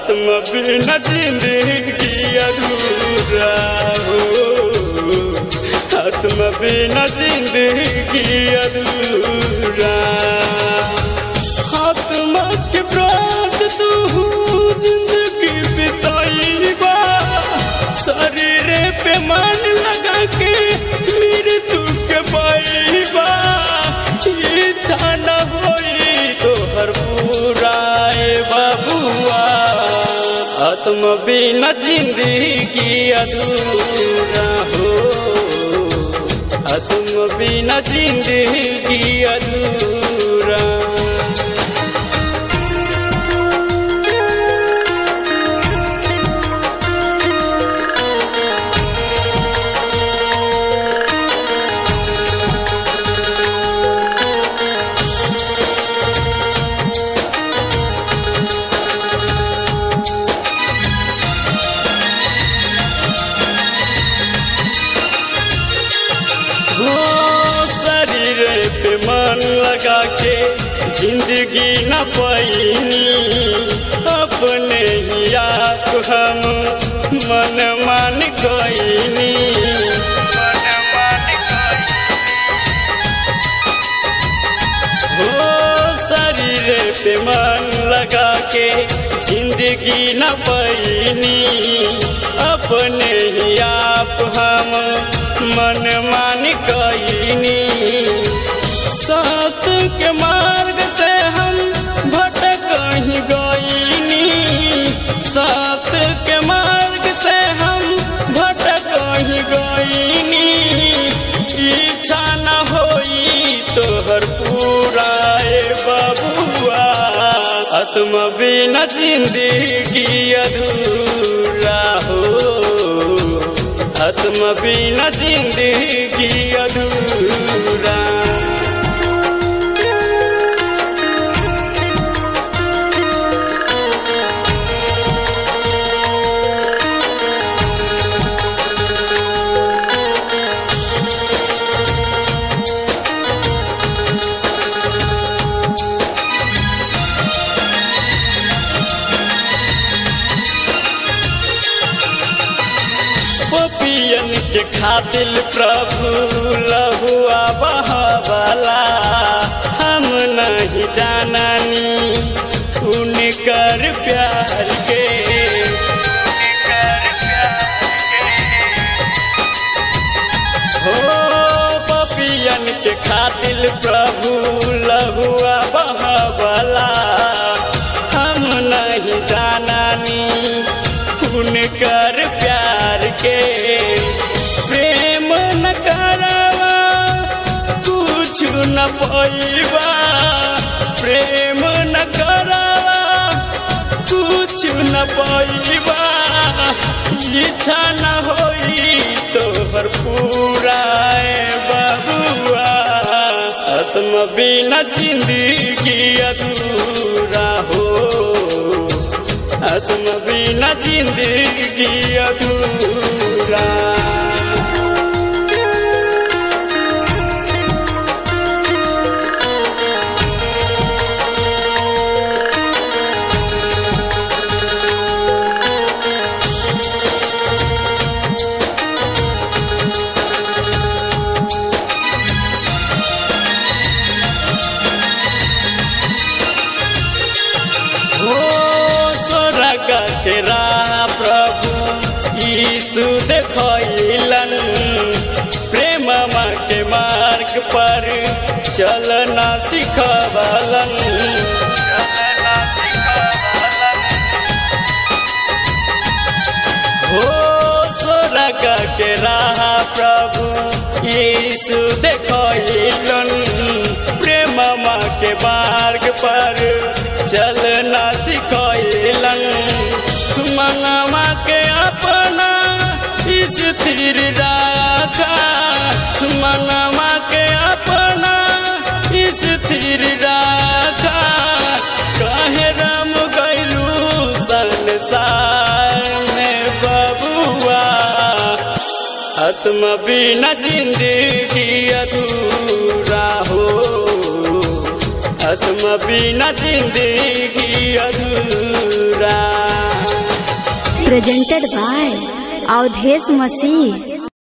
आत्मा बिना जिंदगी अधूरा हो, आत्मा बिना जिंदगी अधूरा। आत्मा के प्राण तू जिंदगी बिताईबा, शरीर पे मन लगा के मृत्यु के पाईबा। इच्छा न होई तो हर पूरा बाबुआ, आत्मा बिना जिंदगी अधूरा हो, आत्मा बिना जिंदगी अधूरा। शरीर पे मन लगा के जिंदगी न पाईनी, अपने ही आप हम मन मान गईनी। हो शरीर पे मन लगा के जिंदगी न पाईनी, अपने ही आप हम मन मान गईनी। साथ के मार्ग से हम भटक ही गईनी, साथ के मार्ग से हम भटक ही गईनी। इच्छा न होई तो हर पूरा बाबुआ, आत्मा बिना जिंदगी अधूरा हो, आत्मा बिना जिंदगी अधूरा। पपियन के खातिर प्रभु लहुआ बहावला, हम नहीं जाननी उनकर प्यार के। हो पपियन के खातिर प्रभु लहुआ बहावला, हम नहीं जाननी उनकर प्यार के। प्रेम न करवा कुछ न पाईबा, प्रेम न करवा कुछ न पाईबा। इच्छा न होई तो हर पूरा बाबुआ, आत्मा बिना जिंदगी अधूरा हो, आत्मा बिना जिंदगी अधूरा। के राह प्रभु यीशु देखैलन, प्रेम के मार्ग पर चलना सिखवलन। हो स्वर्ग के राह प्रभु यीशु देखैलन, प्रेम के मार्ग पर चलना सिखैलन। मनवा के अपना स्थिर राखा, मनवा के अपना स्थिर राखा। काहे राम गइलू संसार में बबुआ, आत्मा बिना जिंदगी अधूरा हो, आत्मा बिना जिंदगी अधूरा। presented by Avdhesh Masih.